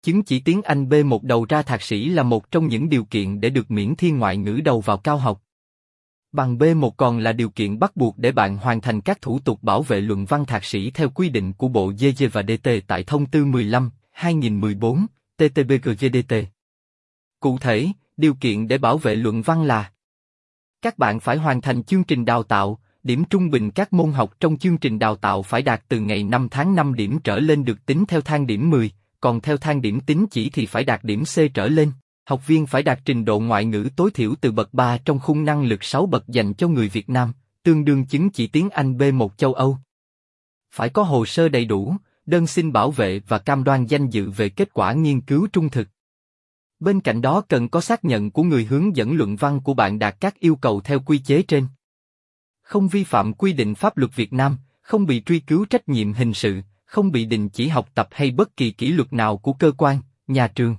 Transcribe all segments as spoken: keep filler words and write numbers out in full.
Chứng chỉ tiếng Anh B một đầu ra thạc sĩ là một trong những điều kiện để được miễn thi ngoại ngữ đầu vào cao học. Bằng B một còn là điều kiện bắt buộc để bạn hoàn thành các thủ tục bảo vệ luận văn thạc sĩ theo quy định của Bộ G G và D T tại Thông tư mười lăm hai nghìn mười bốn T T B G G D T. Cụ thể, điều kiện để bảo vệ luận văn là: các bạn phải hoàn thành chương trình đào tạo, điểm trung bình các môn học trong chương trình đào tạo phải đạt từ ngày năm tháng năm điểm trở lên được tính theo thang điểm mười, còn theo thang điểm tín chỉ thì phải đạt điểm C trở lên. Học viên phải đạt trình độ ngoại ngữ tối thiểu từ bậc ba trong khung năng lực sáu bậc dành cho người Việt Nam, tương đương chứng chỉ tiếng Anh B một châu Âu. Phải có hồ sơ đầy đủ, đơn xin bảo vệ và cam đoan danh dự về kết quả nghiên cứu trung thực. Bên cạnh đó cần có xác nhận của người hướng dẫn luận văn của bạn đạt các yêu cầu theo quy chế trên. Không vi phạm quy định pháp luật Việt Nam, không bị truy cứu trách nhiệm hình sự, không bị đình chỉ học tập hay bất kỳ kỷ luật nào của cơ quan, nhà trường.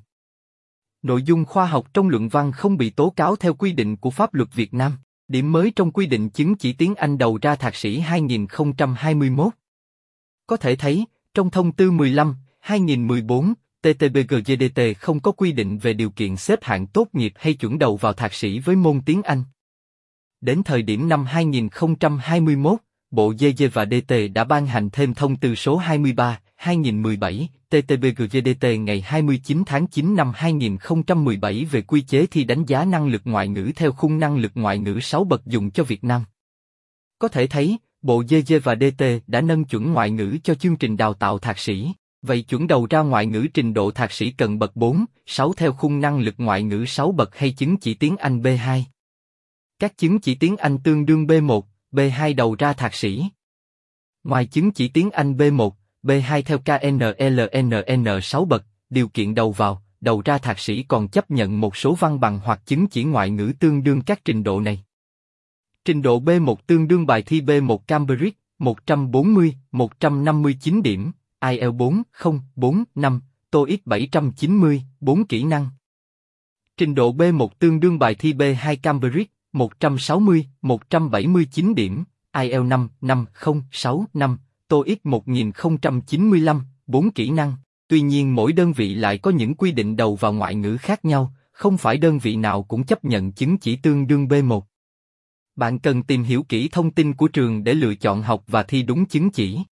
Nội dung khoa học trong luận văn không bị tố cáo theo quy định của pháp luật Việt Nam. Điểm mới trong quy định chứng chỉ tiếng Anh đầu ra thạc sĩ hai nghìn không trăm hai mươi mốt. Có thể thấy, trong Thông tư mười lăm hai nghìn mười bốn T T B G G D T không có quy định về điều kiện xếp hạng tốt nghiệp hay chuẩn đầu vào thạc sĩ với môn tiếng Anh. Đến thời điểm năm hai nghìn không trăm hai mươi mốt, Bộ G G và D T đã ban hành thêm thông tư số hai mươi ba hai nghìn mười bảy T T B G G D T ngày hai mươi chín tháng chín năm hai nghìn không trăm mười bảy về quy chế thi đánh giá năng lực ngoại ngữ theo khung năng lực ngoại ngữ sáu bậc dùng cho Việt Nam. Có thể thấy, Bộ G G và D T đã nâng chuẩn ngoại ngữ cho chương trình đào tạo thạc sĩ. Vậy chuẩn đầu ra ngoại ngữ trình độ thạc sĩ cần bậc bốn, sáu theo khung năng lực ngoại ngữ sáu bậc hay chứng chỉ tiếng Anh B hai. Các chứng chỉ tiếng Anh tương đương B một, B hai đầu ra thạc sĩ. Ngoài chứng chỉ tiếng Anh B một, B hai theo K N L N N sáu bậc, điều kiện đầu vào, đầu ra thạc sĩ còn chấp nhận một số văn bằng hoặc chứng chỉ ngoại ngữ tương đương các trình độ này. Trình độ B một tương đương bài thi B một Cambridge, một trăm bốn mươi, một trăm năm mươi chín điểm, I E L T S bốn, không, bốn, năm, TOEIC bảy trăm chín mươi, bốn kỹ năng. Trình độ B một tương đương bài thi B hai Cambridge, một trăm sáu mươi, một trăm bảy mươi chín điểm, I E L T S năm, năm, không, sáu, năm, TOEIC một nghìn không trăm chín mươi lăm, bốn kỹ năng. Tuy nhiên mỗi đơn vị lại có những quy định đầu vào ngoại ngữ khác nhau, không phải đơn vị nào cũng chấp nhận chứng chỉ tương đương B một. Bạn cần tìm hiểu kỹ thông tin của trường để lựa chọn học và thi đúng chứng chỉ.